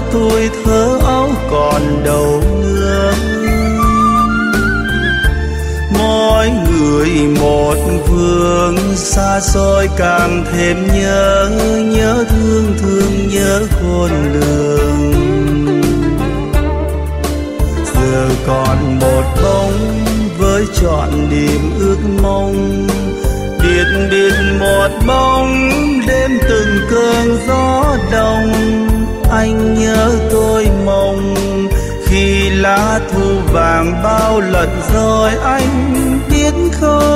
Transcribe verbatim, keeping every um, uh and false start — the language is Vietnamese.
tuổi thơ ấu còn đâu nữa. Mỗi người một phương, xa xôi càng thêm nhớ, nhớ thương thương nhớ khôn lường. Giờ còn một bóng với trọn niềm ước mong, biệt biệt một bóng đêm từng cơn gió đông. Anh nhớ tôi mong khi lá thu vàng bao lần rồi anh biết không.